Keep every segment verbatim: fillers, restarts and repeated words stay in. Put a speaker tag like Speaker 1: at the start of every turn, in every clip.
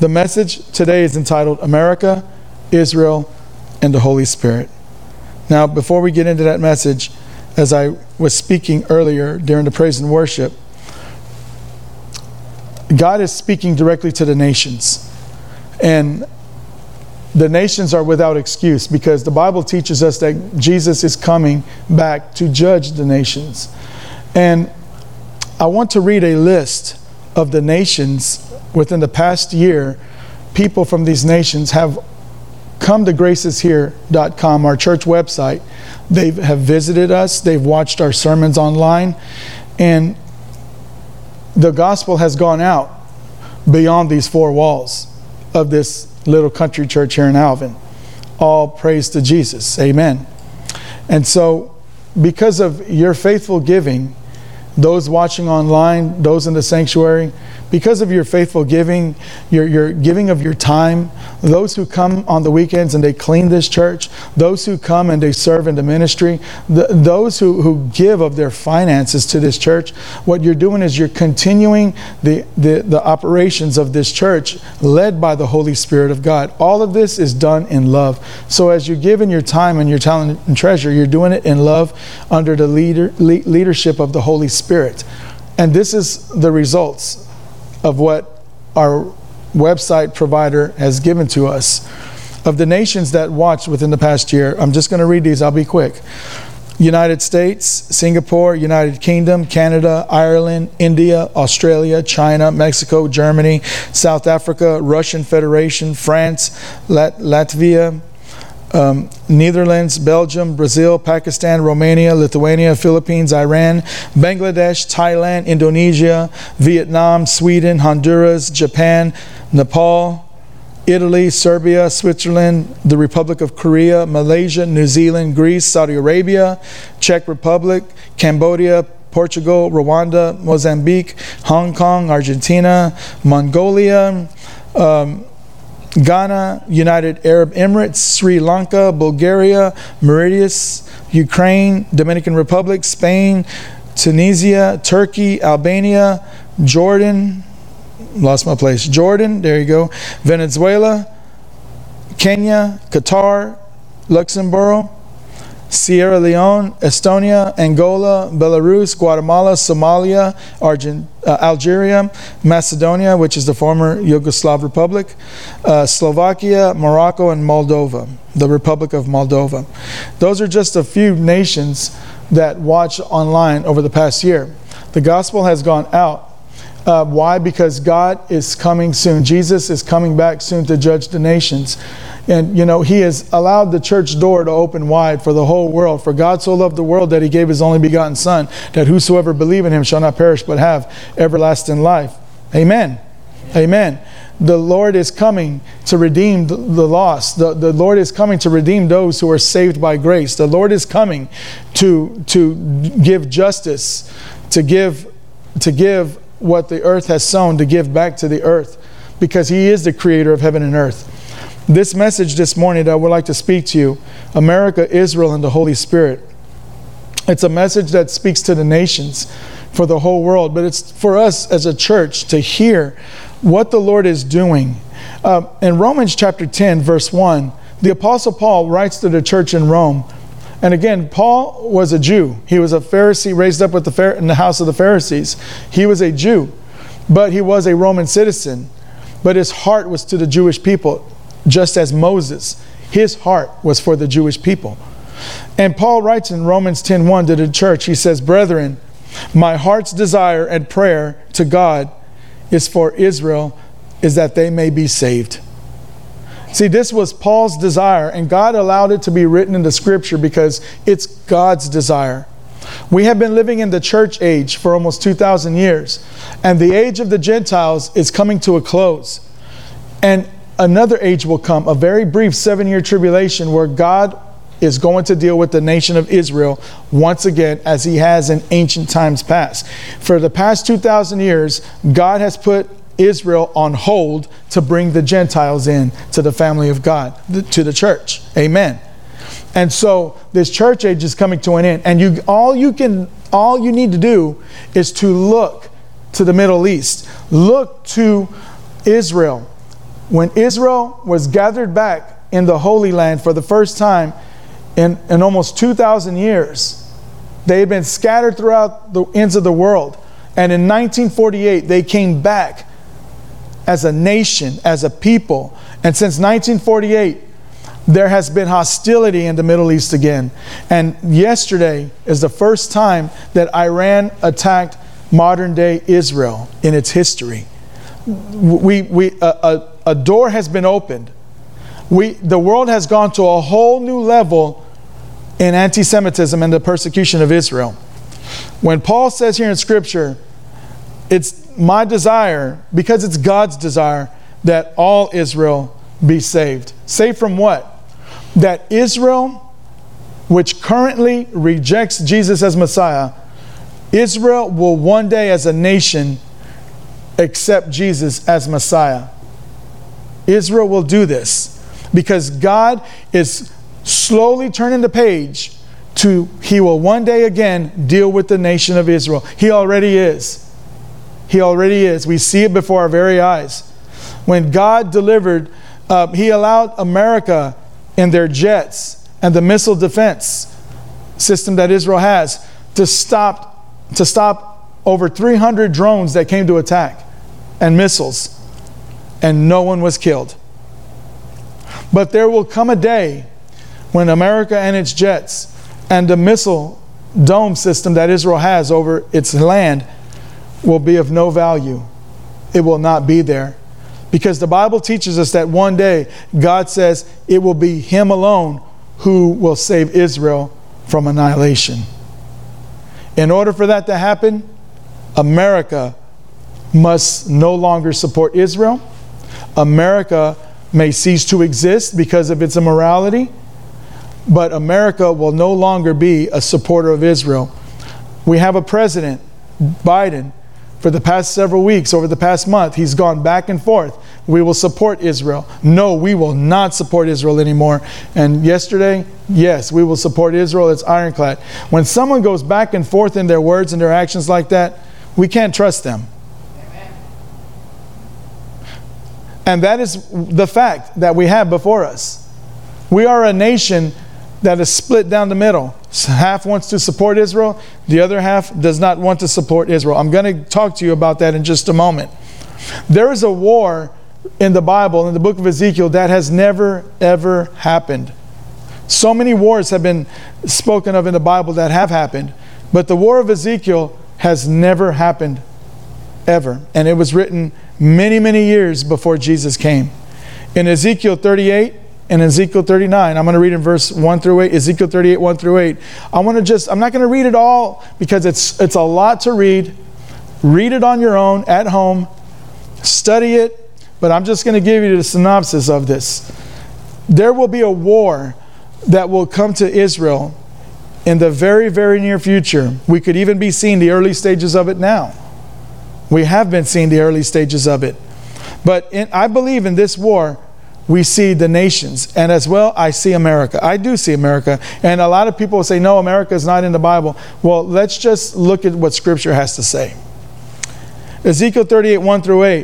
Speaker 1: The message today is entitled America, Israel, and the Holy Spirit. Now, before we get into that message, as I was speaking earlier during the praise and worship, God is speaking directly to the nations. And the nations are without excuse because the Bible teaches us that Jesus is coming back to judge the nations. And I want to read a list of the nations within the past year. People from these nations have come to graces here dot com, our church website. They have visited us. They've watched our sermons online. And the gospel has gone out beyond these four walls of this little country church here in Alvin. All praise to Jesus. Amen. And so, because of your faithful giving, those watching online, those in the sanctuary, because of your faithful giving, your, your giving of your time, those who come on the weekends and they clean this church, those who come and they serve in the ministry, the, those who, who give of their finances to this church, what you're doing is you're continuing the, the, the operations of this church led by the Holy Spirit of God. All of this is done in love. So as you give in your time and your talent and treasure, you're doing it in love under the leader, le- leadership of the Holy Spirit. And this is the results of what our website provider has given to us. Of the nations that watched within the past year, I'm just going to read these, I'll be quick. United States, Singapore, United Kingdom, Canada, Ireland, India, Australia, China, Mexico, Germany, South Africa, Russian Federation, France, Lat- Latvia, Um, Netherlands, Belgium, Brazil, Pakistan, Romania, Lithuania, Philippines, Iran, Bangladesh, Thailand, Indonesia, Vietnam, Sweden, Honduras, Japan, Nepal, Italy, Serbia, Switzerland, the Republic of Korea, Malaysia, New Zealand, Greece, Saudi Arabia, Czech Republic, Cambodia, Portugal, Rwanda, Mozambique, Hong Kong, Argentina, Mongolia, um, Ghana, United Arab Emirates, Sri Lanka, Bulgaria, Mauritius, Ukraine, Dominican Republic, Spain, Tunisia, Turkey, Albania, Jordan, lost my place, Jordan, there you go, Venezuela, Kenya, Qatar, Luxembourg, Sierra Leone, Estonia, Angola, Belarus, Guatemala, Somalia, Argent, uh, Algeria, Macedonia, which is the former Yugoslav Republic, uh, Slovakia, Morocco, and Moldova, the Republic of Moldova. Those are just a few nations that watch online over the past year. The gospel has gone out. Uh, why? Because God is coming soon. Jesus is coming back soon to judge the nations. And, you know, he has allowed the church door to open wide for the whole world. For God so loved the world that he gave his only begotten Son, that whosoever believe in him shall not perish but have everlasting life. Amen. Amen. The Lord is coming to redeem the, the lost. The, the Lord is coming to redeem those who are saved by grace. The Lord is coming to, to give justice, to give, to give what the earth has sown, to give back to the earth, because he is the creator of heaven and earth. This message this morning that I would like to speak to you, America, Israel, and the Holy Spirit. It's a message that speaks to the nations, for the whole world, but it's for us as a church to hear what the Lord is doing. Uh, in Romans chapter ten, verse one, the Apostle Paul writes to the church in Rome. And again, Paul was a Jew. He was a Pharisee raised up with the Phar- in the house of the Pharisees. He was a Jew, but he was a Roman citizen. But his heart was to the Jewish people, just as Moses, his heart was for the Jewish people. And Paul writes in Romans ten one to the church, he says, "Brethren, my heart's desire and prayer to God is for Israel, is that they may be saved." See, this was Paul's desire, and God allowed it to be written in the scripture because it's God's desire. We have been living in the church age for almost two thousand years, and the age of the Gentiles is coming to a close. And another age will come, a very brief seven-year tribulation where God is going to deal with the nation of Israel once again, as he has in ancient times past. For the past two thousand years, God has put Israel on hold to bring the Gentiles in to the family of God, to the church. Amen. And so this church age is coming to an end. And you all you can all you need to do is to look to the Middle East. Look to Israel. When Israel was gathered back in the Holy Land for the first time in, in almost two thousand years, they had been scattered throughout the ends of the world. And in nineteen forty-eight, they came back as a nation, as a people. And since nineteen forty-eight, there has been hostility in the Middle East again. And yesterday is the first time that Iran attacked modern day Israel in its history. We, we, a, a, a door has been opened. We, the world has gone to a whole new level in anti-Semitism and the persecution of Israel. When Paul says here in Scripture, it's my desire, because it's God's desire, that all Israel be saved. Saved from what? That Israel, which currently rejects Jesus as Messiah, Israel will one day as a nation accept Jesus as Messiah. Israel will do this because God is slowly turning the page to, He will one day again deal with the nation of Israel. He already is. He already is. We see it before our very eyes. When God delivered, uh, He allowed America in their jets and the missile defense system that Israel has to stop to stop over three hundred drones that came to attack and missiles, and no one was killed. But there will come a day when America and its jets and the missile dome system that Israel has over its land will be of no value. It will not be there. Because the Bible teaches us that one day God says it will be Him alone who will save Israel from annihilation. In order for that to happen, America must no longer support Israel. America may cease to exist because of its immorality, but America will no longer be a supporter of Israel. We have a president, Biden, for the past several weeks, over the past month, he's gone back and forth. We will support Israel. No, we will not support Israel anymore. And yesterday, yes, we will support Israel. It's ironclad. When someone goes back and forth in their words and their actions like that, we can't trust them. Amen. And that is the fact that we have before us. We are a nation that is split down the middle. Half wants to support Israel. The other half does not want to support Israel. I'm going to talk to you about that in just a moment. There is a war in the Bible, in the book of Ezekiel, that has never, ever happened. So many wars have been spoken of in the Bible that have happened, but the war of Ezekiel has never happened, ever. And it was written many, many years before Jesus came. In Ezekiel thirty-eight, in Ezekiel thirty-nine, I'm going to read in verse one through eight, Ezekiel thirty-eight, one through eight. I want to just, I'm not going to read it all because it's it's a lot to read. Read it on your own at home. Study it. But I'm just going to give you the synopsis of this. There will be a war that will come to Israel in the very, very near future. We could even be seeing the early stages of it now. We have been seeing the early stages of it. But in, I believe in this war, we see the nations. And as well, I see America. I do see America. And a lot of people will say, no, America is not in the Bible. Well, let's just look at what Scripture has to say. Ezekiel thirty-eight, one through eight.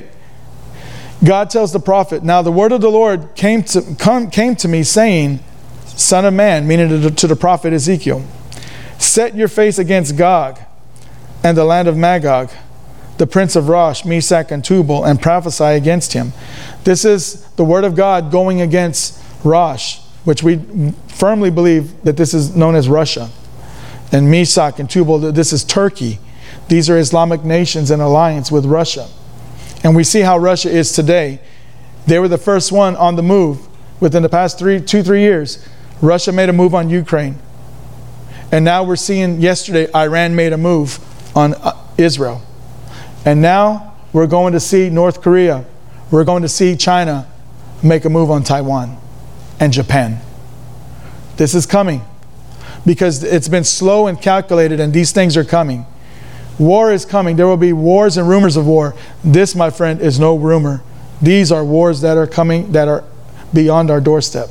Speaker 1: God tells the prophet, now the word of the Lord came to, come, came to me saying, Son of man, meaning to the, to the prophet Ezekiel, set your face against Gog and the land of Magog, the prince of Rosh, Meshach, and Tubal, and prophesy against him. This is the word of God going against Rosh, which we firmly believe that this is known as Russia. And Meshach and Tubal, this is Turkey. These are Islamic nations in alliance with Russia. And we see how Russia is today. They were the first one on the move. Within the past three, two, three years, Russia made a move on Ukraine. And now we're seeing, yesterday, Iran made a move on Israel. And now we're going to see North Korea. We're going to see China make a move on Taiwan and Japan. This is coming because it's been slow and calculated, and these things are coming. War is coming. There will be wars and rumors of war. This, my friend, is no rumor. These are wars that are coming, that are beyond our doorstep.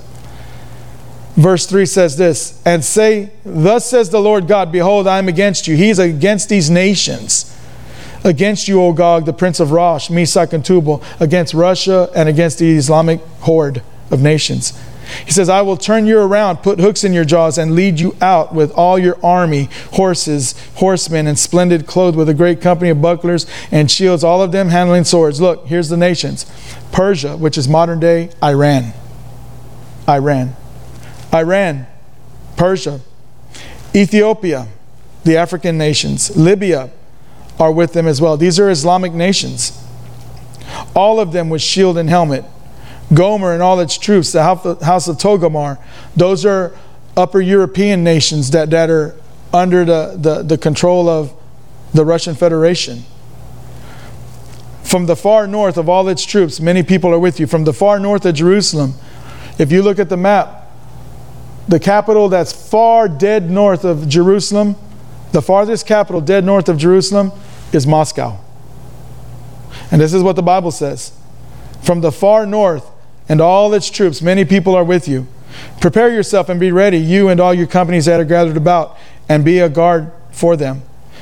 Speaker 1: Verse three says this, and say, thus says the Lord God, behold, I am against you. He is against these nations. against you, O Gog, the prince of Rosh, Meshach, and Tubal, against Russia and against the Islamic horde of nations. He says, I will turn you around, put hooks in your jaws, and lead you out with all your army, horses, horsemen, and splendid clothed with a great company of bucklers and shields, all of them handling swords. Look, here's the nations. Persia, which is modern day Iran. Iran. Iran. Persia. Ethiopia, the African nations. Libya are with them as well. These are Islamic nations. All of them with shield and helmet. Gomer and all its troops, the house of Togarmah, those are upper European nations that, that are under the, the, the control of the Russian Federation. From the far north of all its troops, many people are with you. From the far north of Jerusalem, if you look at the map, the capital that's far dead north of Jerusalem, the farthest capital dead north of Jerusalem is Moscow. And this is what the Bible says. From the far north and all its troops, many people are with you. Prepare yourself and be ready, you and all your companies that are gathered about, and be a guard for them.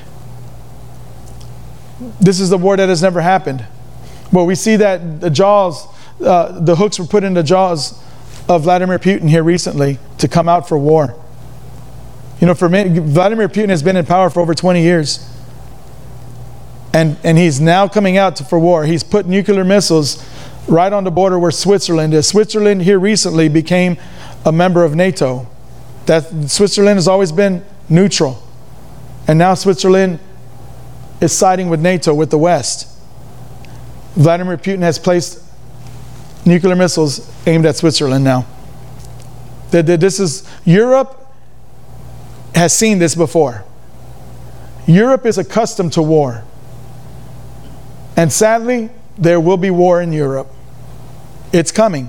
Speaker 1: This is the war that has never happened. Well, we see that the jaws, uh, the hooks were put in the jaws of Vladimir Putin here recently to come out for war. You know, for many, Vladimir Putin has been in power for over twenty years. And, and he's now coming out to, for war. He's put nuclear missiles right on the border where Switzerland is. Switzerland here recently became a member of NATO. That Switzerland has always been neutral. And now Switzerland is siding with NATO, with the West. Vladimir Putin has placed nuclear missiles aimed at Switzerland now. This is, Europe has seen this before. Europe is accustomed to war. And sadly, there will be war in Europe. It's coming.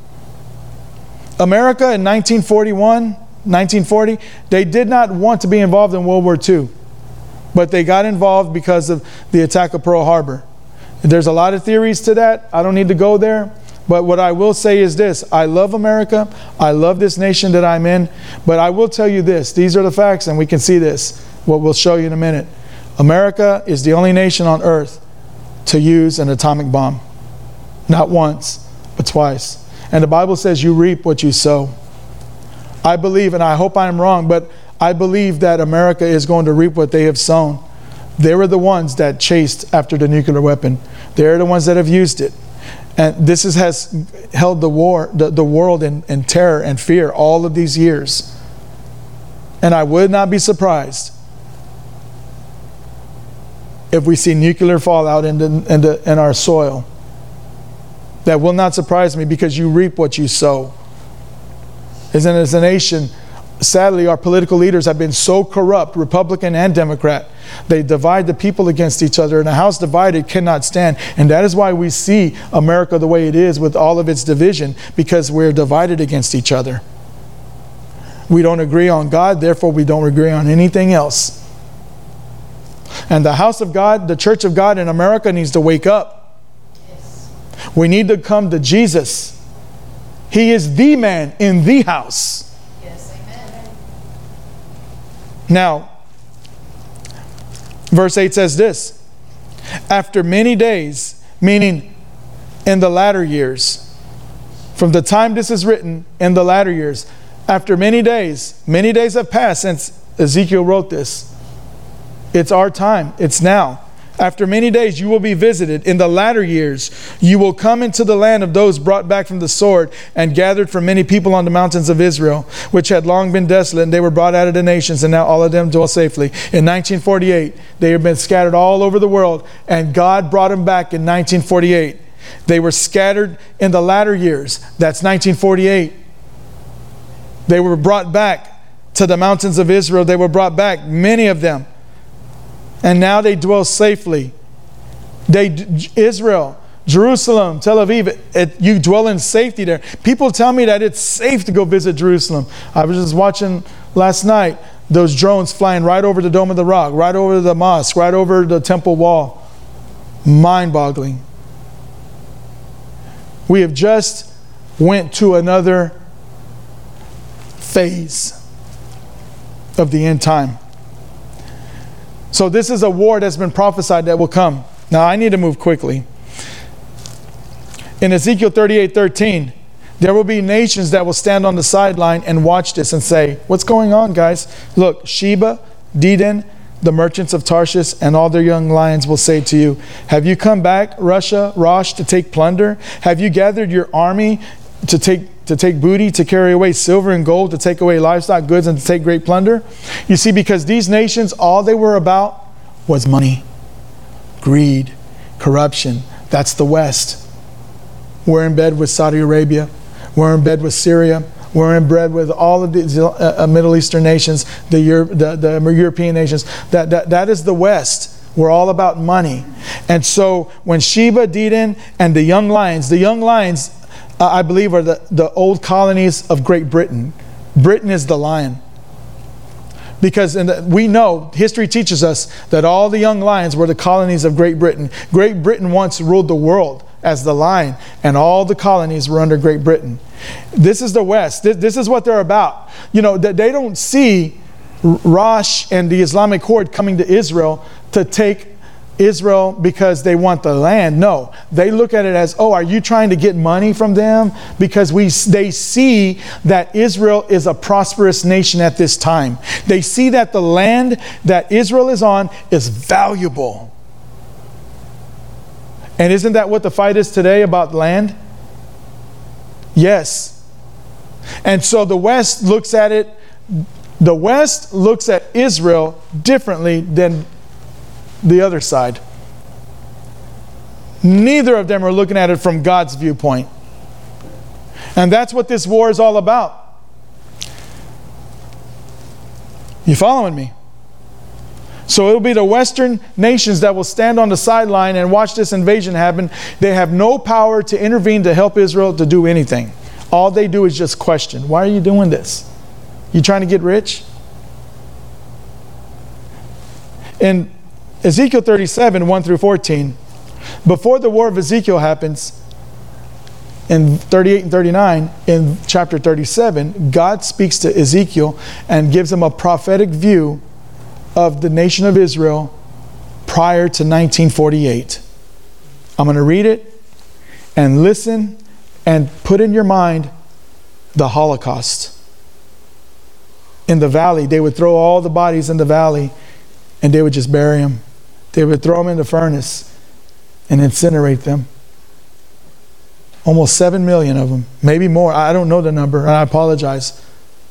Speaker 1: America in nineteen forty-one, nineteen forty, they did not want to be involved in World War Two. But they got involved because of the attack of Pearl Harbor. There's a lot of theories to that. I don't need to go there. But what I will say is this. I love America. I love this nation that I'm in. But I will tell you this. These are the facts, and we can see this. What we'll show you in a minute. America is the only nation on earth to use an atomic bomb. Not once, but twice. And the Bible says you reap what you sow. I believe, and I hope I'm wrong, but I believe that America is going to reap what they have sown. They were the ones that chased after the nuclear weapon. They're the ones that have used it. And this is, has held the war, the, the world in, in terror and fear all of these years. And I would not be surprised if we see nuclear fallout in, the, in, the, in our soil. That will not surprise me, because you reap what you sow. As in, as a nation, sadly, our political leaders have been so corrupt, Republican and Democrat. They divide the people against each other, and a house divided cannot stand. And that is why we see America the way it is, with all of its division, because we're divided against each other. We don't agree on God, therefore we don't agree on anything else. And the house of God, the church of God in America, needs to wake up. We need to come to Jesus. He is the man in the house.
Speaker 2: Yes, amen.
Speaker 1: Now, verse eight says this. After many days, meaning in the latter years, from the time this is written, in the latter years, after many days, many days have passed since Ezekiel wrote this. It's our time. It's now. After many days you will be visited. In the latter years you will come into the land of those brought back from the sword and gathered from many people on the mountains of Israel, which had long been desolate, and they were brought out of the nations, and now all of them dwell safely. In nineteen forty-eight they have been scattered all over the world, and God brought them back in nineteen forty-eight. They were scattered in the latter years. That's nineteen forty-eight. They were brought back to the mountains of Israel. They were brought back, many of them. And now they dwell safely. They, Israel, Jerusalem, Tel Aviv, it, it, you dwell in safety there. People tell me that it's safe to go visit Jerusalem. I was just watching last night those drones flying right over the Dome of the Rock, right over the mosque, right over the temple wall. Mind-boggling. We have just went to another phase of the end time. So this is a war that's been prophesied that will come. Now I need to move quickly. In Ezekiel thirty-eight thirteen, there will be nations that will stand on the sideline and watch this and say, what's going on, guys? Look, Sheba, Dedan, the merchants of Tarshish, and all their young lions will say to you, have you come back, Russia, Rosh, to take plunder? Have you gathered your army to take, to take booty, to carry away silver and gold, to take away livestock, goods, and to take great plunder? You see, because these nations, all they were about was money, greed, corruption. That's the West. We're in bed with Saudi Arabia. We're in bed with Syria. We're in bed with all of the uh, Middle Eastern nations, the, Euro the, the European nations. That, that, that is the West. We're all about money. And so when Sheba, Dedan, and the young lions, the young lions, uh, I believe, are the, the old colonies of Great Britain. Britain is the lion. Because in the, we know, history teaches us that all the young lions were the colonies of Great Britain. Great Britain once ruled the world as the lion, and all the colonies were under Great Britain. This is the West. This, this is what they're about. You know, they don't see Rosh and the Islamic horde coming to Israel to take Israel because they want the land. No, they look at it as, oh, are you trying to get money from them? Because we, they see that Israel is a prosperous nation at this time. They see that the land that Israel is on is valuable. And isn't that what the fight is today about land? Yes. And so the West looks at it, the West looks at Israel differently than the other side. Neither of them are looking at it from God's viewpoint. And that's what this war is all about. You following me? So it'll be the Western nations that will stand on the sideline and watch this invasion happen. They have no power to intervene to help Israel to do anything. All they do is just question. Why are you doing this? You trying to get rich? In Ezekiel thirty-seven, one through fourteen, before the war of Ezekiel happens, in thirty-eight and thirty-nine, in chapter thirty-seven, God speaks to Ezekiel and gives him a prophetic view of the nation of Israel prior to nineteen forty-eight. I'm going to read it and listen and put in your mind the Holocaust. In the valley, they would throw all the bodies in the valley and they would just bury them. They would throw them in the furnace and incinerate them. Almost seven million of them, maybe more. I don't know the number, and I apologize.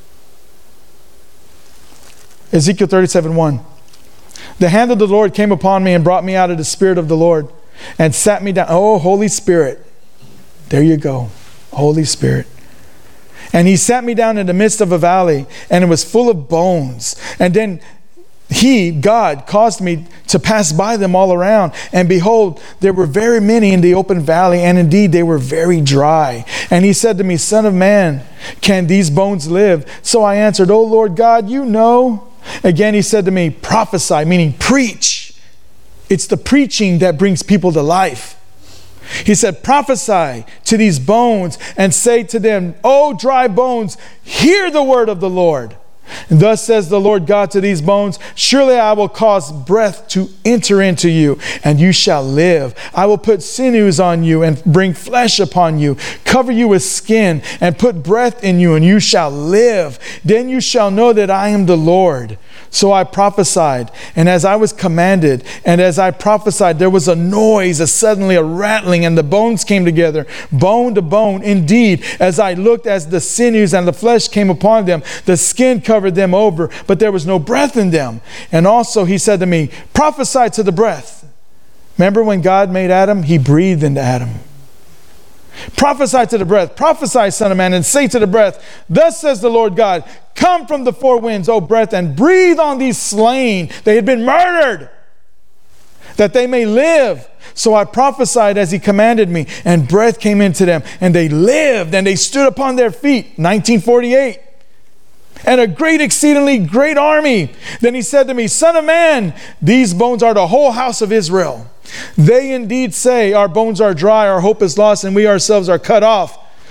Speaker 1: Ezekiel thirty-seven one. The hand of the Lord came upon me and brought me out of the spirit of the Lord and sat me down. Oh, Holy Spirit. There you go. Holy Spirit. And he sat me down in the midst of a valley, and it was full of bones. And then he, God, caused me to pass by them all around. And behold, there were very many in the open valley, and indeed they were very dry. And he said to me, Son of man, can these bones live? So I answered, O Lord God, you know. Again he said to me, prophesy, meaning preach. It's the preaching that brings people to life. He said, prophesy to these bones and say to them, O dry bones, hear the word of the Lord. And thus says the Lord God to these bones, surely I will cause breath to enter into you, and you shall live. I will put sinews on you and bring flesh upon you, cover you with skin, and put breath in you, and you shall live. Then you shall know that I am the Lord. So I prophesied, and as I was commanded, and as I prophesied, there was a noise, a suddenly a rattling, and the bones came together, bone to bone. Indeed, as I looked, as the sinews and the flesh came upon them, the skin covered them over, but there was no breath in them. And also he said to me, prophesy to the breath. Remember when God made Adam? He breathed into Adam. Prophesy to the breath. Prophesy, son of man, and say to the breath, thus says the Lord God, come from the four winds, O breath, and breathe on these slain. They had been murdered, that they may live. So I prophesied as he commanded me, and breath came into them, and they lived, and they stood upon their feet. nineteen forty-eight. And a great, exceedingly great army. Then he said to me, Son of man, these bones are the whole house of Israel. They indeed say, our bones are dry, our hope is lost, and we ourselves are cut off.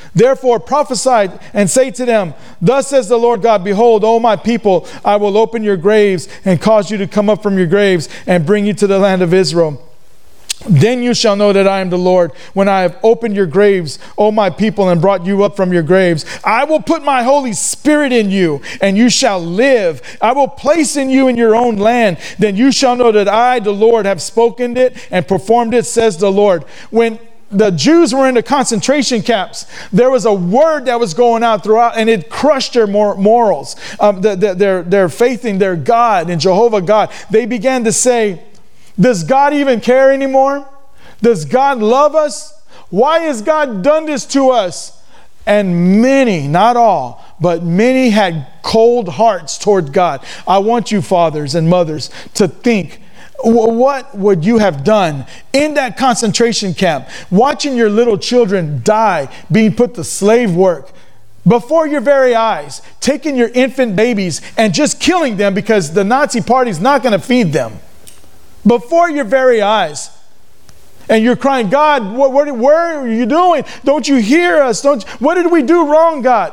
Speaker 1: Therefore prophesy and say to them, thus says the Lord God, behold, O my people, I will open your graves and cause you to come up from your graves and bring you to the land of Israel. Then you shall know that I am the Lord, when I have opened your graves, O my people, and brought you up from your graves. I will put my Holy Spirit in you, and you shall live. I will place in you in your own land. Then you shall know that I, the Lord, have spoken it and performed it, says the Lord. When the Jews were in the concentration camps, there was a word that was going out throughout, and it crushed their mor- morals, um, the, the, their, their faith in their God, in Jehovah God. They began to say, does God even care anymore? Does God love us? Why has God done this to us? And many, not all, but many had cold hearts toward God. I want you, fathers and mothers, to think, what would you have done in that concentration camp, watching your little children die, being put to slave work before your very eyes, taking your infant babies and just killing them because the Nazi party's not going to feed them? Before your very eyes. And you're crying, God, what, what, where are you doing? Don't you hear us? Don't, what did we do wrong, God?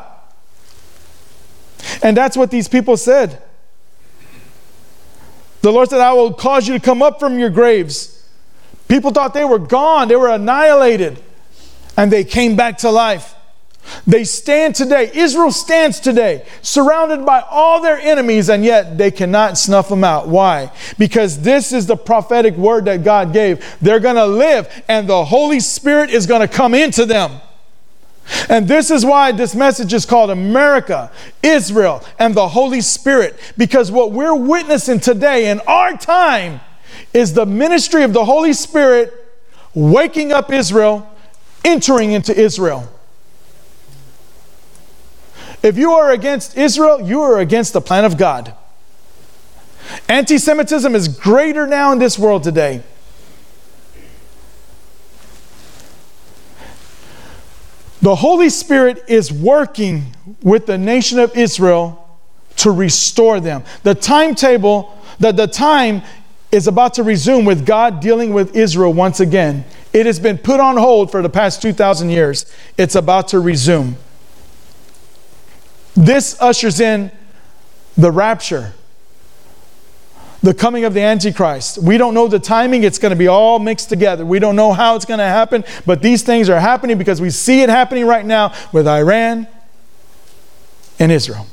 Speaker 1: And that's what these people said. The Lord said, I will cause you to come up from your graves. People thought they were gone. They were annihilated. And they came back to life. They stand today. Israel stands today, surrounded by all their enemies, and yet they cannot snuff them out. Why? Because this is the prophetic word that God gave. They're going to live, and the Holy Spirit is going to come into them. And this is why this message is called America, Israel, and the Holy Spirit. Because what we're witnessing today in our time is the ministry of the Holy Spirit waking up Israel, entering into Israel. If you are against Israel, you are against the plan of God. Anti-Semitism is greater now in this world today. The Holy Spirit is working with the nation of Israel to restore them. The timetable, the, the time is about to resume with God dealing with Israel once again. It has been put on hold for the past two thousand years. It's about to resume. This ushers in the rapture, the coming of the Antichrist. We don't know the timing. It's going to be all mixed together. We don't know how it's going to happen, but these things are happening because we see it happening right now with Iran and Israel.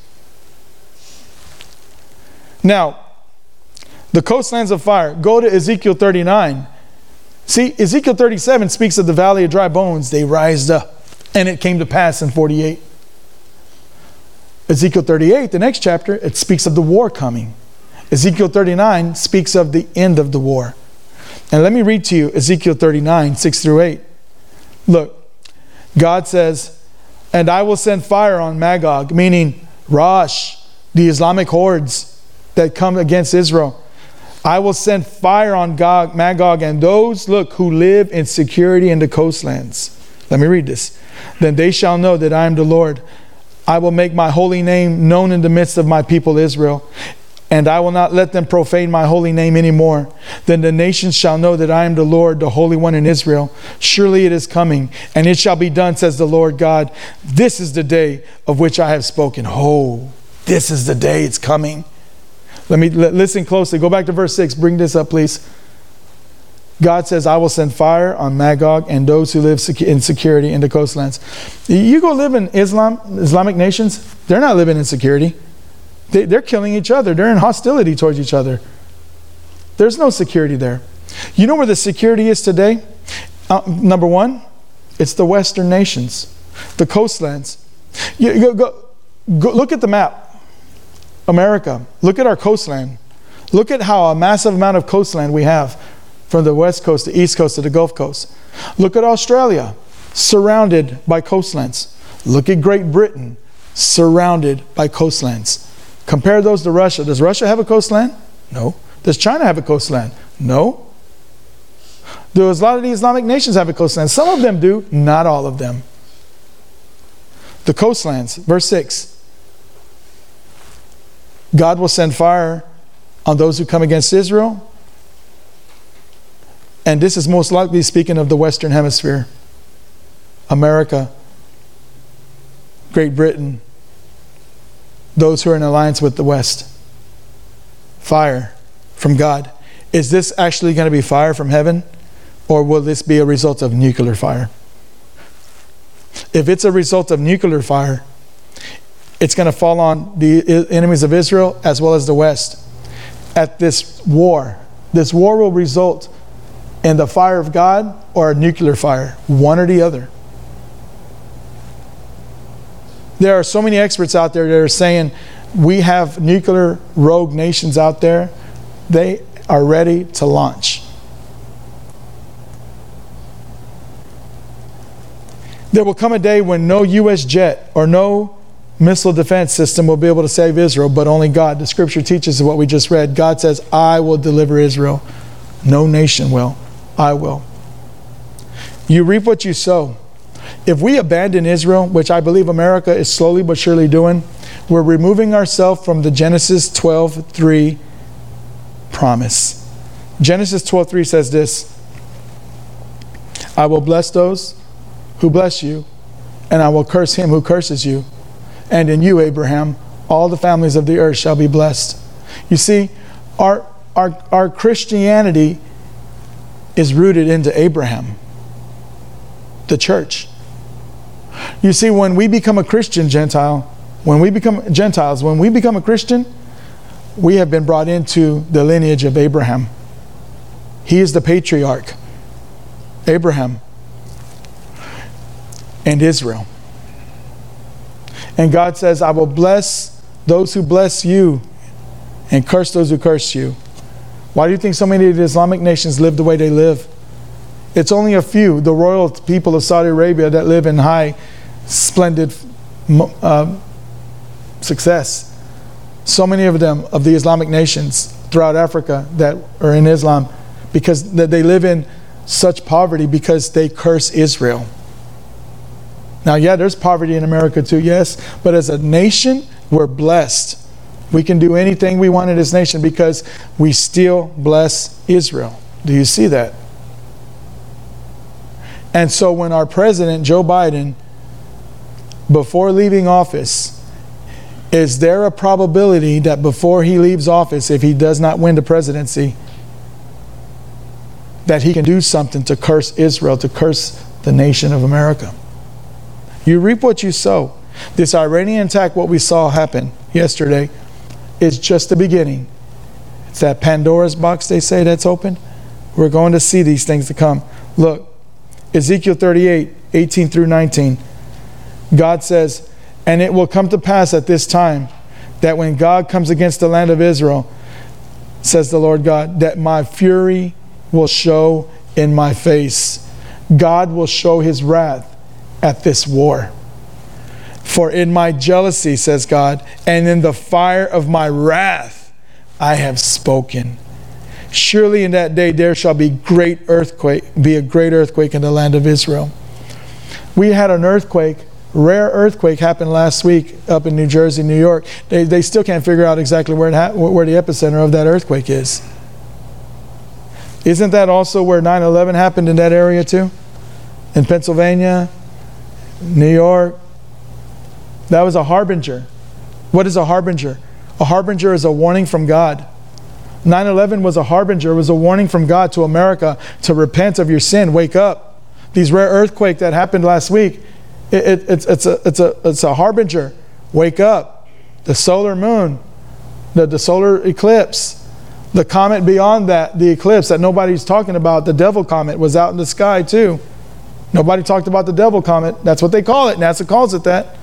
Speaker 1: Now, the coastlands of fire. Go to Ezekiel thirty-nine. See, Ezekiel thirty-seven speaks of the valley of dry bones. They rised up, and it came to pass in forty-eight. Ezekiel thirty-eight, the next chapter, it speaks of the war coming. Ezekiel thirty-nine speaks of the end of the war. And let me read to you Ezekiel thirty-nine, six through eight. Look, God says, and I will send fire on Magog, meaning Rosh, the Islamic hordes that come against Israel. I will send fire on Gog, Magog and those, look, who live in security in the coastlands. Let me read this. Then they shall know that I am the Lord. I will make my holy name known in the midst of my people Israel, and I will not let them profane my holy name anymore. Then the nations shall know that I am the Lord, the Holy One in Israel. Surely it is coming, and it shall be done, says the Lord God. This is the day of which I have spoken. Oh, this is the day, it's coming. Let me l- listen closely. Go back to verse six. Bring this up, please. God says, I will send fire on Magog and those who live sec- in security in the coastlands. You go live in Islam, Islamic nations, they're not living in security. They, they're killing each other. They're in hostility towards each other. There's no security there. You know where the security is today? Uh, number one, it's the Western nations, the coastlands. You, go, go, go look at the map. America, look at our coastland. Look at how a massive amount of coastland we have. From the west coast, the east coast, to the Gulf Coast. Look at Australia, surrounded by coastlands. Look at Great Britain, surrounded by coastlands. Compare those to Russia. Does Russia have a coastland? No. Does China have a coastland? No. Do a lot of the Islamic nations have a coastland? Some of them do, not all of them. The coastlands, verse six. God will send fire on those who come against Israel. And this is most likely speaking of the Western Hemisphere, America. Great Britain, those who are in alliance with the West. Fire from God. Is this actually going to be fire from heaven? Or will this be a result of nuclear fire? If it's a result of nuclear fire, it's going to fall on the enemies of Israel as well as the West. At this war, this war will result in the fire of God or a nuclear fire, one or the other. There are so many experts out there that are saying we have nuclear rogue nations out there. They are ready to launch. There will come a day when no U S jet or no missile defense system will be able to save Israel, but only God. The scripture teaches what we just read. God says, I will deliver Israel. No nation will. I will. You reap what you sow. If we abandon Israel, which I believe America is slowly but surely doing, we're removing ourselves from the Genesis twelve three promise. Genesis twelve three says this, I will bless those who bless you, and I will curse him who curses you. And in you, Abraham, all the families of the earth shall be blessed. You see, our, our, our Christianity is rooted into Abraham, the church. You see, when we become a Christian Gentile, when we become Gentiles, when we become a Christian, we have been brought into the lineage of Abraham. He is the patriarch, Abraham and Israel. And God says, I will bless those who bless you and curse those who curse you. Why do you think so many of the Islamic nations live the way they live? It's only a few, the royal people of Saudi Arabia, that live in high, splendid uh, success. So many of them, of the Islamic nations throughout Africa that are in Islam, because they live in such poverty because they curse Israel. Now, yeah, there's poverty in America too, yes. But as a nation, we're blessed. We can do anything we want in this nation because we still bless Israel. Do you see that? And so when our president, Joe Biden, before leaving office, is there a probability that before he leaves office, if he does not win the presidency, that he can do something to curse Israel, to curse the nation of America? You reap what you sow. This Iranian attack, what we saw happen yesterday, is just the beginning. It's that Pandora's box, they say, that's open. We're going to see these things to come. Look, Ezekiel thirty-eight, eighteen through nineteen. God says, and it will come to pass at this time that when God comes against the land of Israel, says the Lord God, that my fury will show in my face. God will show his wrath at this war. For in my jealousy, says God, and in the fire of my wrath, I have spoken. Surely in that day there shall be great earthquake, be a great earthquake in the land of Israel. We had an earthquake, rare earthquake happened last week up in New Jersey, New York. They, they still can't figure out exactly where, it ha- where the epicenter of that earthquake is. Isn't that also where nine eleven happened in that area too? In Pennsylvania, New York. That was a harbinger. What is a harbinger? A harbinger is a warning from God. nine eleven was a harbinger. It was a warning from God to America to repent of your sin. Wake up. These rare earthquake that happened last week, it, it, it's, it's, a, it's, a, it's a harbinger. Wake up. The solar moon, the, the solar eclipse, the comet beyond that, the eclipse that nobody's talking about, the devil comet, was out in the sky too. Nobody talked about the devil comet. That's what they call it. NASA calls it that.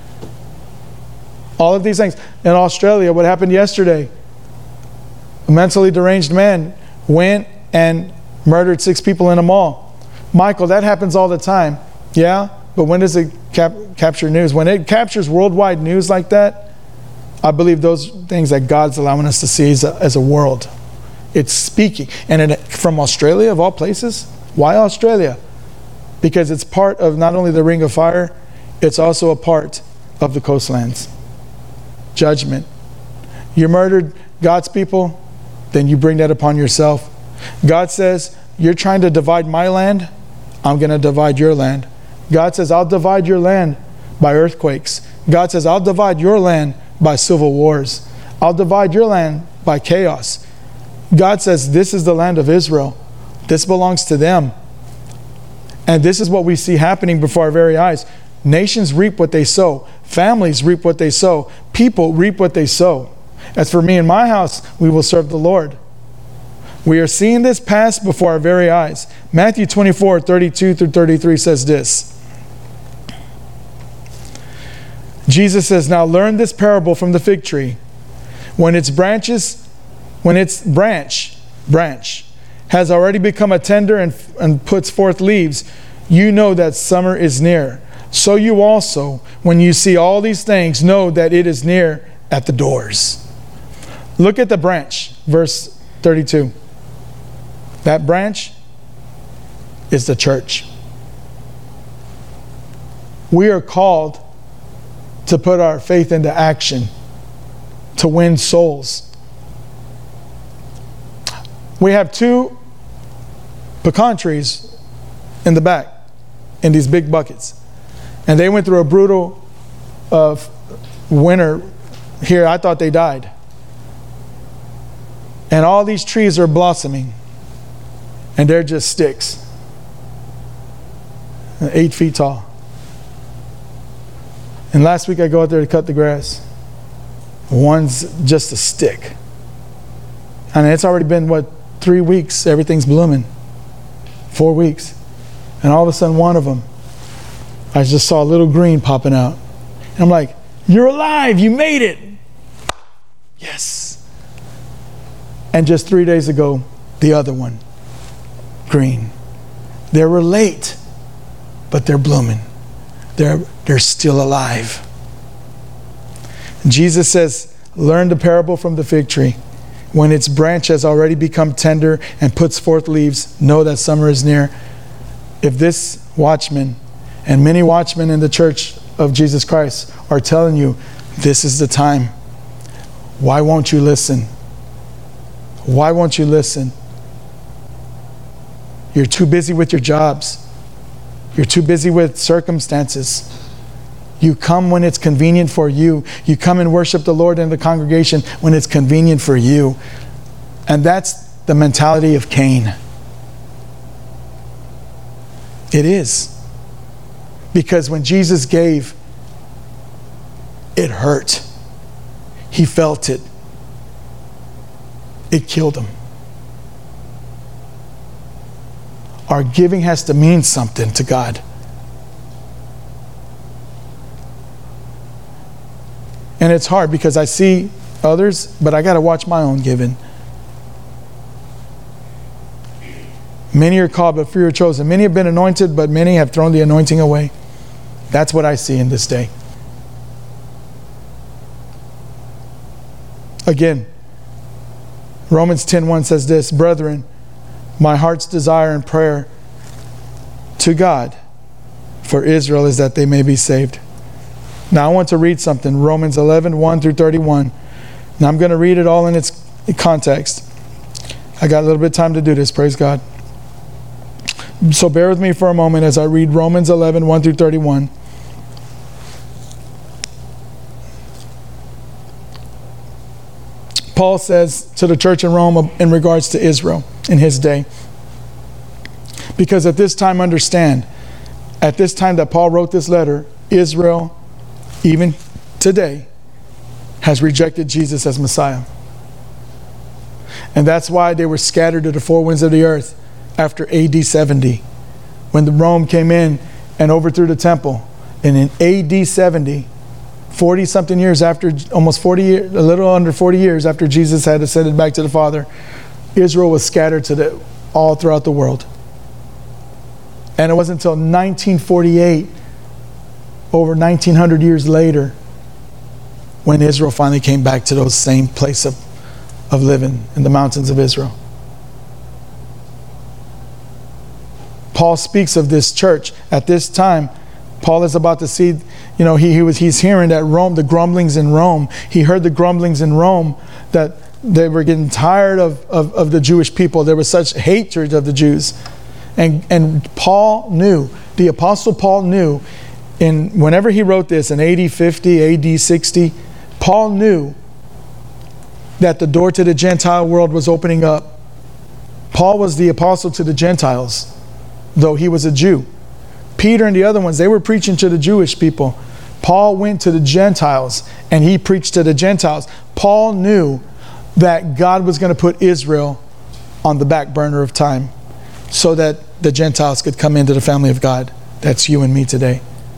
Speaker 1: All of these things. In Australia, what happened yesterday? A mentally deranged man went and murdered six people in a mall. Michael, that happens all the time. Yeah, but when does it cap- capture news? When it captures worldwide news like that, I believe those things that God's allowing us to see as a, as a world. It's speaking. And in, from Australia, of all places, why Australia? Because it's part of not only the Ring of Fire, it's also a part of the coastlands. Judgment. You murdered God's people, then you bring that upon yourself. God says, you're trying to divide my land, I'm going to divide your land. God says, I'll divide your land by earthquakes. God says, I'll divide your land by civil wars. I'll divide your land by chaos. God says, this is the land of Israel. This belongs to them. And this is what we see happening before our very eyes. Nations reap what they sow. Families reap what they sow. People reap what they sow. As for me and my house, we will serve the Lord. We are seeing this pass before our very eyes. Matthew twenty-four, thirty-two through thirty-three says this. Jesus says, now learn this parable from the fig tree. When its branches, when its branch, branch, has already become a tender and, and puts forth leaves, you know that summer is near. So you also, when you see all these things, know that it is near at the doors. Look at the branch, verse thirty-two. That branch is the church. We are called to put our faith into action, to win souls. We have two pecan trees in the back in these big buckets. And they went through a brutal uh, winter here. I thought they died. And all these trees are blossoming. And they're just sticks. Eight feet tall. And last week I go out there to cut the grass. One's just a stick. And it's already been, what, three weeks, everything's blooming. Four weeks. And all of a sudden, one of them, I just saw a little green popping out. And I'm like, you're alive, you made it. Yes. And just three days ago, the other one, green. They were late, but they're blooming. They're, they're still alive. Jesus says, learn the parable from the fig tree. When its branch has already become tender and puts forth leaves, know that summer is near. If this watchman and many watchmen in the church of Jesus Christ are telling you, this is the time, why won't you listen? Why won't you listen? You're too busy with your jobs. You're too busy with circumstances. You come when it's convenient for you. You come and worship the Lord in the congregation when it's convenient for you. And that's the mentality of Cain. It is. Because when Jesus gave, it hurt. He felt it. It killed him. Our giving has to mean something to God. And it's hard because I see others, but I got to watch my own giving. Many are called, but few are chosen. Many have been anointed, but many have thrown the anointing away. That's what I see in this day. Again, Romans ten one says this, brethren, my heart's desire and prayer to God for Israel is that they may be saved. Now I want to read something, Romans eleven, one through thirty-one. Now I'm going to read it all in its context. I got a little bit of time to do this, praise God. So bear with me for a moment as I read Romans eleven, one through thirty-one. Paul says to the church in Rome in regards to Israel in his day. Because at this time, understand, at this time that Paul wrote this letter, Israel, even today, has rejected Jesus as Messiah. And that's why they were scattered to the four winds of the earth after A D seventy, when the Rome came in and overthrew the temple. And in A D seventy, forty something years after, almost forty years, a little under forty years after Jesus had ascended back to the Father, Israel was scattered to the all throughout the world. And it wasn't until nineteen forty-eight, over nineteen hundred years later, when Israel finally came back to those same place of, of living in the mountains of Israel. Paul speaks of this church. At this time, Paul is about to see, you know, he, he was he's hearing that Rome, the grumblings in Rome. He heard the grumblings in Rome that they were getting tired of, of, of the Jewish people. There was such hatred of the Jews. And, and Paul knew, the Apostle Paul knew, in whenever he wrote this in A D fifty, A D sixty, Paul knew that the door to the Gentile world was opening up. Paul was the apostle to the Gentiles, though he was a Jew. Peter and the other ones, they were preaching to the Jewish people. Paul went to the Gentiles and he preached to the Gentiles. Paul knew that God was going to put Israel on the back burner of time so that the Gentiles could come into the family of God. That's you and me today.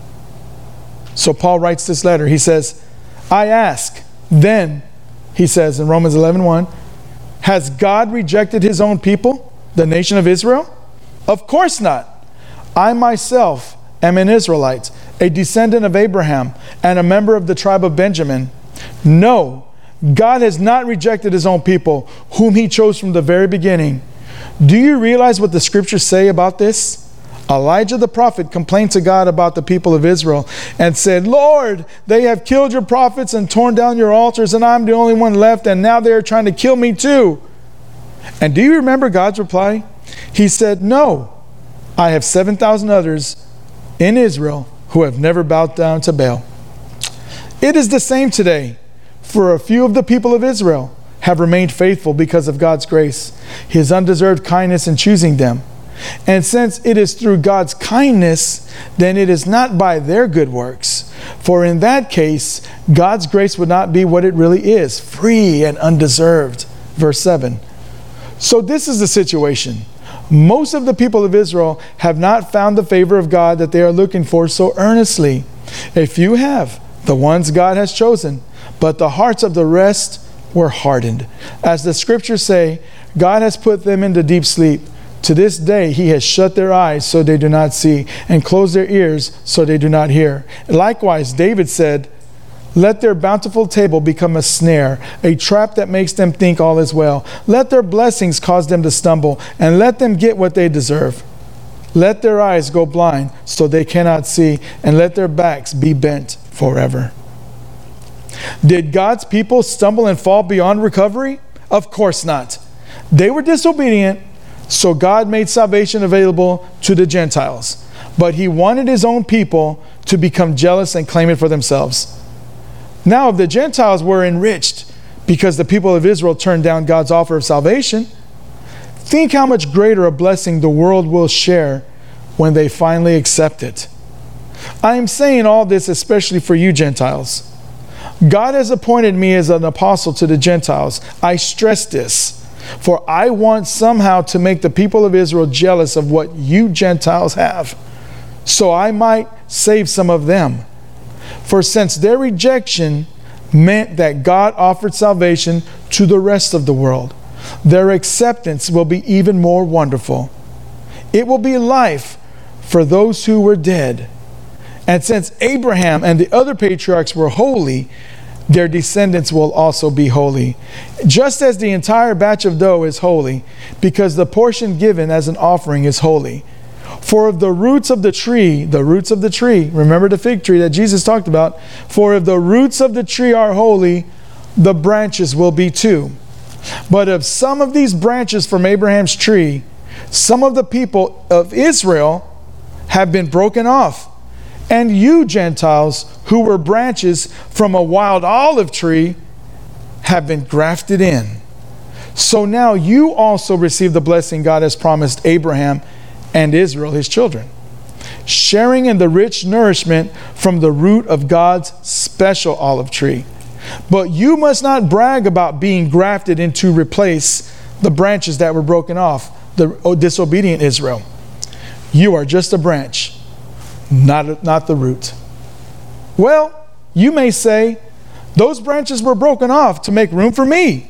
Speaker 1: So Paul writes this letter. He says, I ask, then, he says in Romans eleven one, has God rejected his own people, the nation of Israel? Of course not. I myself am an Israelite, a descendant of Abraham, and a member of the tribe of Benjamin. No, God has not rejected his own people, whom he chose from the very beginning. Do you realize what the scriptures say about this? Elijah the prophet complained to God about the people of Israel and said, Lord, they have killed your prophets and torn down your altars, and I'm the only one left, and now they are trying to kill me too. And do you remember God's reply? He said, no, I have seven thousand others in Israel who have never bowed down to Baal. It is the same today. For a few of the people of Israel have remained faithful because of God's grace, his undeserved kindness in choosing them. And since it is through God's kindness, then it is not by their good works. For in that case, God's grace would not be what it really is, free and undeserved. Verse seven. So this is the situation. Most of the people of Israel have not found the favor of God that they are looking for so earnestly. A few have, the ones God has chosen, but the hearts of the rest were hardened. As the scriptures say, God has put them into deep sleep. To this day he has shut their eyes so they do not see, and closed their ears so they do not hear. Likewise, David said, let their bountiful table become a snare, a trap that makes them think all is well. Let their blessings cause them to stumble, and let them get what they deserve. Let their eyes go blind so they cannot see, and let their backs be bent forever. Did God's people stumble and fall beyond recovery? Of course not. They were disobedient, so God made salvation available to the Gentiles. But he wanted his own people to become jealous and claim it for themselves. Now, if the Gentiles were enriched because the people of Israel turned down God's offer of salvation, think how much greater a blessing the world will share when they finally accept it. I am saying all this especially for you Gentiles. God has appointed me as an apostle to the Gentiles. I stress this, for I want somehow to make the people of Israel jealous of what you Gentiles have, so I might save some of them. For since their rejection meant that God offered salvation to the rest of the world, their acceptance will be even more wonderful. It will be life for those who were dead. And since Abraham and the other patriarchs were holy, their descendants will also be holy. Just as the entire batch of dough is holy, because the portion given as an offering is holy. For if the roots of the tree, the roots of the tree, remember the fig tree that Jesus talked about, for if the roots of the tree are holy, the branches will be too. But if some of these branches from Abraham's tree, some of the people of Israel have been broken off, and you Gentiles who were branches from a wild olive tree have been grafted in. So now you also receive the blessing God has promised Abraham and Israel, his children, sharing in the rich nourishment from the root of God's special olive tree. But you must not brag about being grafted in to replace the branches that were broken off, the disobedient Israel. You are just a branch, not, not the root. Well, you may say, those branches were broken off to make room for me.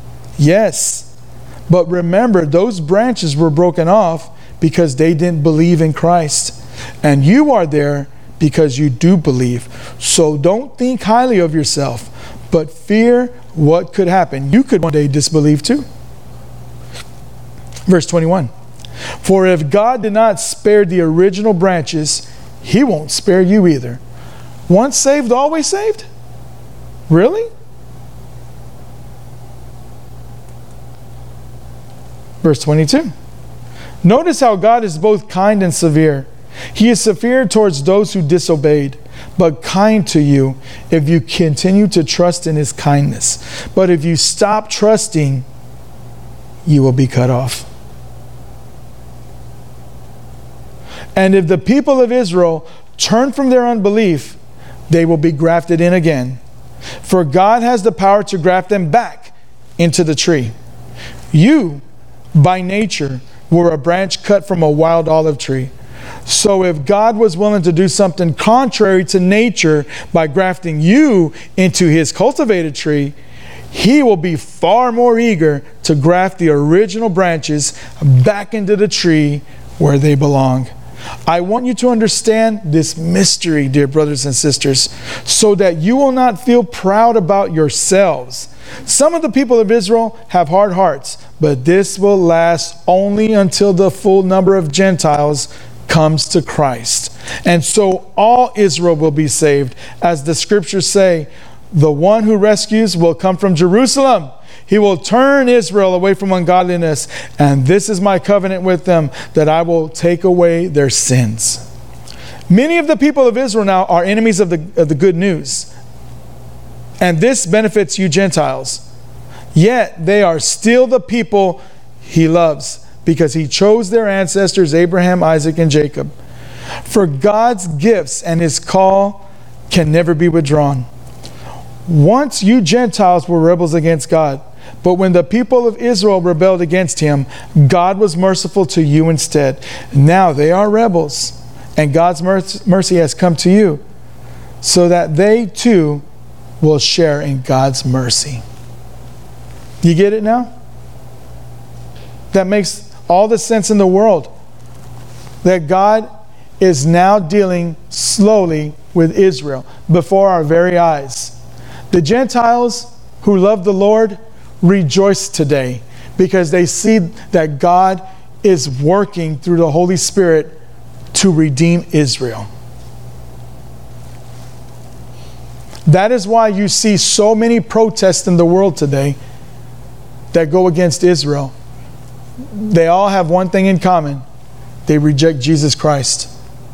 Speaker 1: Yes, but remember, those branches were broken off because they didn't believe in Christ. And you are there because you do believe. So don't think highly of yourself, but fear what could happen. You could one day disbelieve too. Verse twenty-one. For if God did not spare the original branches, he won't spare you either. Once saved, always saved? Really? Verse twenty-two. Notice how God is both kind and severe. He is severe towards those who disobeyed, but kind to you if you continue to trust in his kindness. But if you stop trusting, you will be cut off. And if the people of Israel turn from their unbelief, they will be grafted in again. For God has the power to graft them back into the tree. You, by nature, were a branch cut from a wild olive tree. So if God was willing to do something contrary to nature by grafting you into his cultivated tree, he will be far more eager to graft the original branches back into the tree where they belong. I want you to understand this mystery, dear brothers and sisters, so that you will not feel proud about yourselves. Some of the people of Israel have hard hearts, but this will last only until the full number of Gentiles comes to Christ. And so all Israel will be saved. As the scriptures say, the one who rescues will come from Jerusalem. He will turn Israel away from ungodliness. And this is my covenant with them, that I will take away their sins. Many of the people of Israel now are enemies of the, of the good news. And this benefits you Gentiles. Yet they are still the people he loves, because he chose their ancestors, Abraham, Isaac, and Jacob. For God's gifts and his call can never be withdrawn. Once you Gentiles were rebels against God, but when the people of Israel rebelled against him, God was merciful to you instead. Now they are rebels, and God's mercy has come to you, so that they too will share in God's mercy. You get it now? That makes all the sense in the world. That God is now dealing slowly with Israel before our very eyes. The Gentiles who love the Lord rejoice today because they see that God is working through the Holy Spirit to redeem Israel. That is why you see so many protests in the world today that go against Israel. They all have one thing in common. They reject Jesus Christ.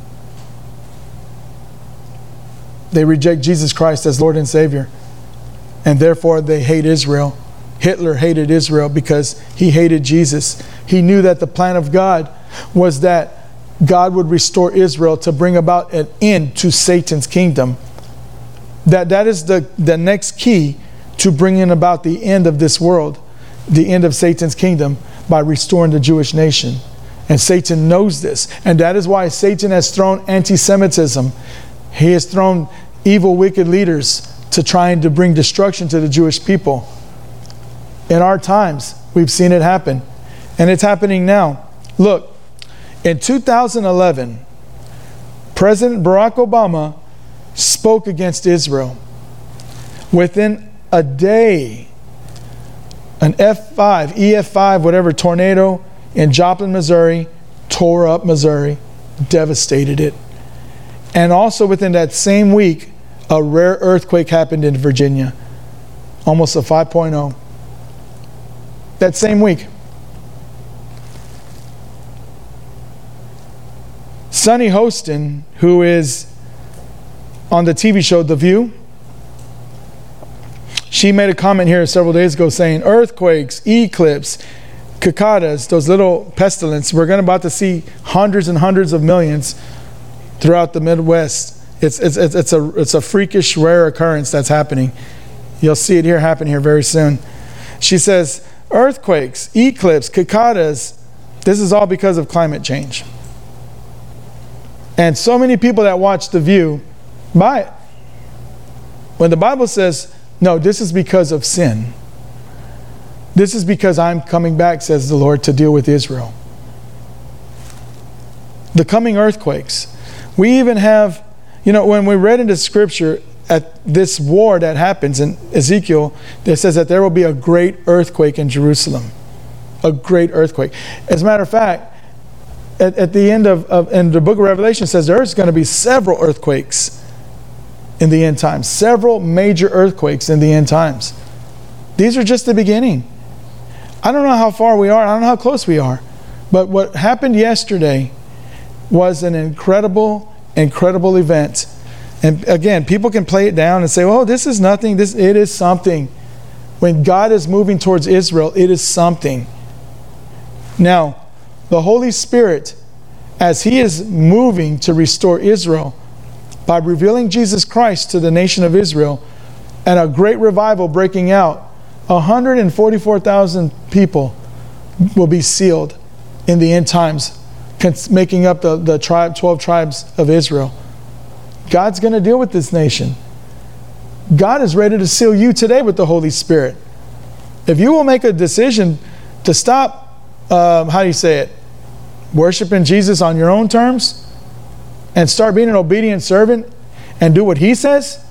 Speaker 1: They reject Jesus Christ as Lord and Savior. And therefore they hate Israel. Hitler hated Israel because he hated Jesus. He knew that the plan of God was that God would restore Israel to bring about an end to Satan's kingdom. That, that is the, the next key to bringing about the end of this world, the end of Satan's kingdom, by restoring the Jewish nation. And Satan knows this. And that is why Satan has thrown anti-Semitism. He has thrown evil, wicked leaders to trying to bring destruction to the Jewish people. In our times, we've seen it happen. And it's happening now. Look, in two thousand eleven, President Barack Obama spoke against Israel. Within a day, an F five, E F five, whatever, tornado in Joplin, Missouri, tore up Missouri, devastated it. And also within that same week, a rare earthquake happened in Virginia, almost a five point oh. That same week. Sunny Hostin, who is on the T V show The View, she made a comment here several days ago saying, earthquakes, eclipse, cicadas, those little pestilence, we're going to about to see hundreds and hundreds of millions throughout the Midwest. It's, it's, it's, it's, a, it's a freakish, rare occurrence that's happening. You'll see it here happen here very soon. She says, earthquakes, eclipse, cicadas, this is all because of climate change. And so many people that watch The View buy it. When the Bible says, no, this is because of sin. This is because I'm coming back, says the Lord, to deal with Israel. The coming earthquakes. We even have, you know, when we read into Scripture at this war that happens in Ezekiel, that says that there will be a great earthquake in Jerusalem. A great earthquake. As a matter of fact, at, at the end of, of in the book of Revelation, it says there's going to be several earthquakes in the end times. Several major earthquakes in the end times. These are just the beginning. I don't know how far we are. I don't know how close we are. But what happened yesterday was an incredible, incredible event. And again, people can play it down and say, oh, this is nothing. This, it is something. When God is moving towards Israel, it is something. Now, the Holy Spirit, as He is moving to restore Israel, by revealing Jesus Christ to the nation of Israel, and a great revival breaking out, one hundred forty-four thousand people will be sealed in the end times, making up the, the tribe, twelve tribes of Israel. God's going to deal with this nation. God is ready to seal you today with the Holy Spirit. If you will make a decision to stop, um, how do you say it, worshiping Jesus on your own terms, and start being an obedient servant and do what He says,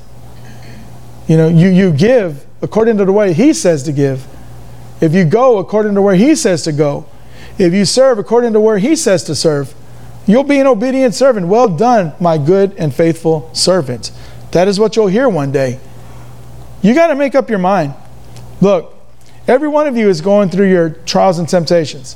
Speaker 1: you know, you, you give according to the way He says to give. If you go according to where He says to go, if you serve according to where He says to serve, you'll be an obedient servant. Well done, my good and faithful servant. That is what you'll hear one day. You got to make up your mind. Look, every one of you is going through your trials and temptations.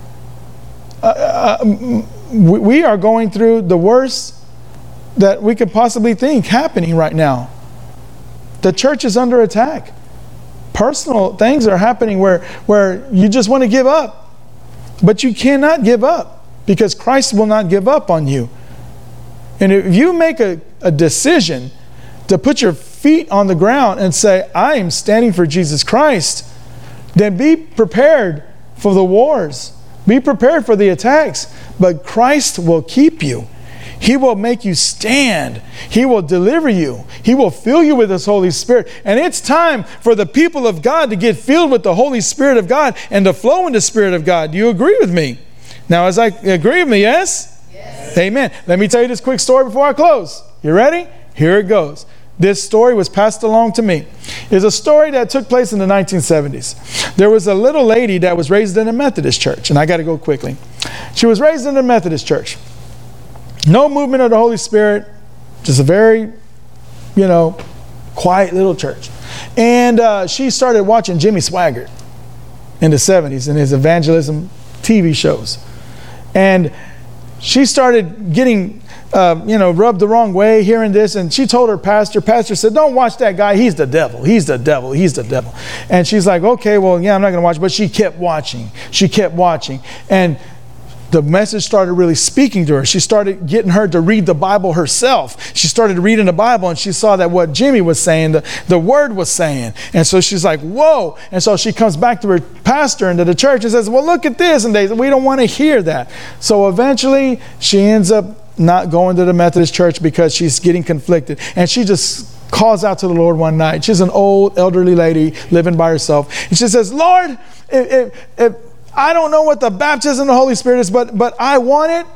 Speaker 1: Uh, uh, we are going through the worst that we could possibly think happening right now. The church is under attack. Personal things are happening where, where you just want to give up. But you cannot give up, because Christ will not give up on you. And if you make a, a decision to put your feet on the ground and say, I am standing for Jesus Christ, then be prepared for the wars. Be prepared for the attacks. But Christ will keep you. He will make you stand. He will deliver you. He will fill you with His Holy Spirit. And it's time for the people of God to get filled with the Holy Spirit of God and to flow in the Spirit of God. Do you agree with me? Now, as I agree with me, yes? Yes. Amen. Let me tell you this quick story before I close. You ready? Here it goes. This story was passed along to me. It's a story that took place in the nineteen seventies. There was a little lady that was raised in a Methodist church, and I got to go quickly. She was raised in a Methodist church. No movement of the Holy Spirit, just a very, you know, quiet little church. And uh, she started watching Jimmy Swaggart in the seventies in his evangelism T V shows. And she started getting, uh, you know, rubbed the wrong way, hearing this. And she told her pastor, pastor said, don't watch that guy. He's the devil. He's the devil. He's the devil. And she's like, okay, well, yeah, I'm not going to watch. But she kept watching. She kept watching. And the message started really speaking to her. She started getting her to read the Bible herself. She started reading the Bible, and she saw that what Jimmy was saying, the, the Word was saying. And so she's like, whoa. And so she comes back to her pastor and to the church and says, well, look at this. And they we don't want to hear that. So eventually she ends up not going to the Methodist church because she's getting conflicted. And she just calls out to the Lord one night. She's an old elderly lady living by herself. And she says, Lord, if, if, if I don't know what the baptism of the Holy Spirit is, but, but I want it.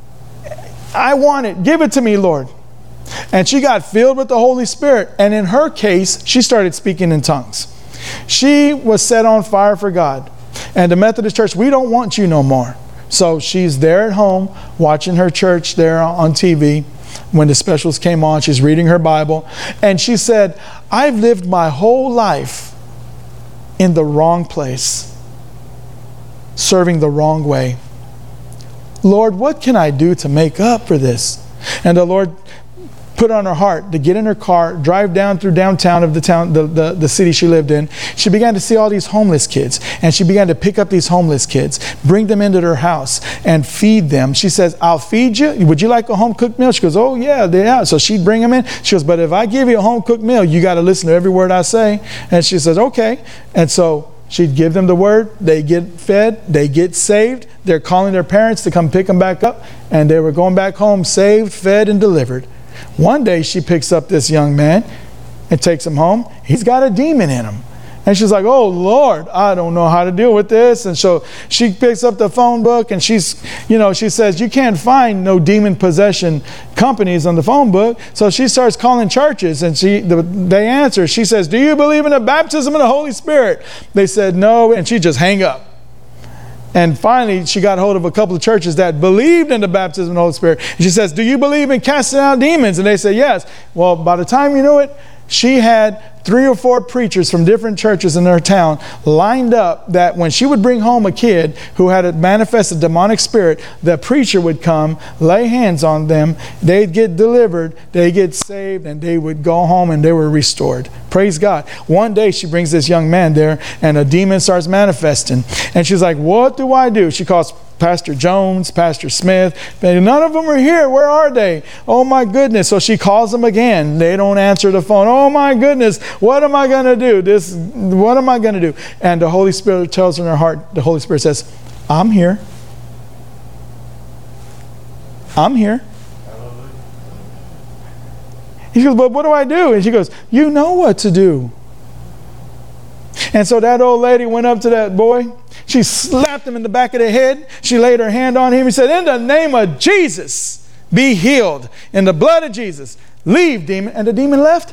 Speaker 1: I want it. Give it to me, Lord. And she got filled with the Holy Spirit. And in her case, she started speaking in tongues. She was set on fire for God. And the Methodist church, we don't want you no more. So she's there at home watching her church there on T V. When the specials came on, she's reading her Bible. And she said, I've lived my whole life in the wrong place, serving the wrong way. Lord, what can I do to make up for this? And the Lord put on her heart to get in her car, drive down through downtown of the town, the, the, the city she lived in. She began to see all these homeless kids, and she began to pick up these homeless kids, bring them into her house and feed them. She says, I'll feed you. Would you like a home cooked meal? She goes, oh yeah, yeah. So she'd bring them in. She goes, but if I give you a home cooked meal, you got to listen to every word I say. And she says, okay. And so she'd give them the word. They get fed. They get saved. They're calling their parents to come pick them back up. And they were going back home saved, fed, and delivered. One day she picks up this young man and takes him home. He's got a demon in him. And she's like, oh, Lord, I don't know how to deal with this. And so she picks up the phone book and she's, you know, she says, you can't find no demon possession companies on the phone book. So she starts calling churches and she, the, they answer. She says, do you believe in the baptism of the Holy Spirit? They said, no. And she just hang up. And finally, she got hold of a couple of churches that believed in the baptism of the Holy Spirit. And she says, do you believe in casting out demons? And they say, yes. Well, by the time you knew it, she had three or four preachers from different churches in her town lined up that when she would bring home a kid who had a manifested demonic spirit, the preacher would come, lay hands on them, they'd get delivered, they'd get saved, and they would go home and they were restored. Praise God. One day she brings this young man there and a demon starts manifesting. And she's like, what do I do? She calls Pastor Jones, Pastor Smith. None of them are here. Where are they? Oh my goodness. So she calls them again. They don't answer the phone. Oh my goodness. What am I going to do? This, what am I going to do? And the Holy Spirit tells her in her heart, the Holy Spirit says, I'm here. I'm here. He goes, but what do I do? And she goes, you know what to do. And so that old lady went up to that boy. She slapped him in the back of the head. She laid her hand on him and said, in the name of Jesus, be healed. In the blood of Jesus, leave, demon. And the demon left.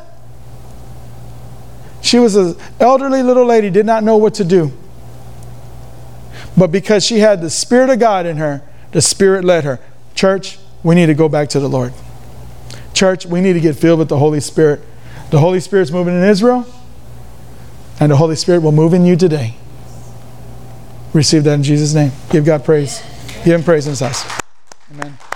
Speaker 1: She was an elderly little lady, did not know what to do. But because she had the Spirit of God in her, the Spirit led her. Church, we need to go back to the Lord. Church, we need to get filled with the Holy Spirit. The Holy Spirit's moving in Israel, and the Holy Spirit will move in you today. Receive that in Jesus' name. Give God praise. Give Him praise in His house. Amen.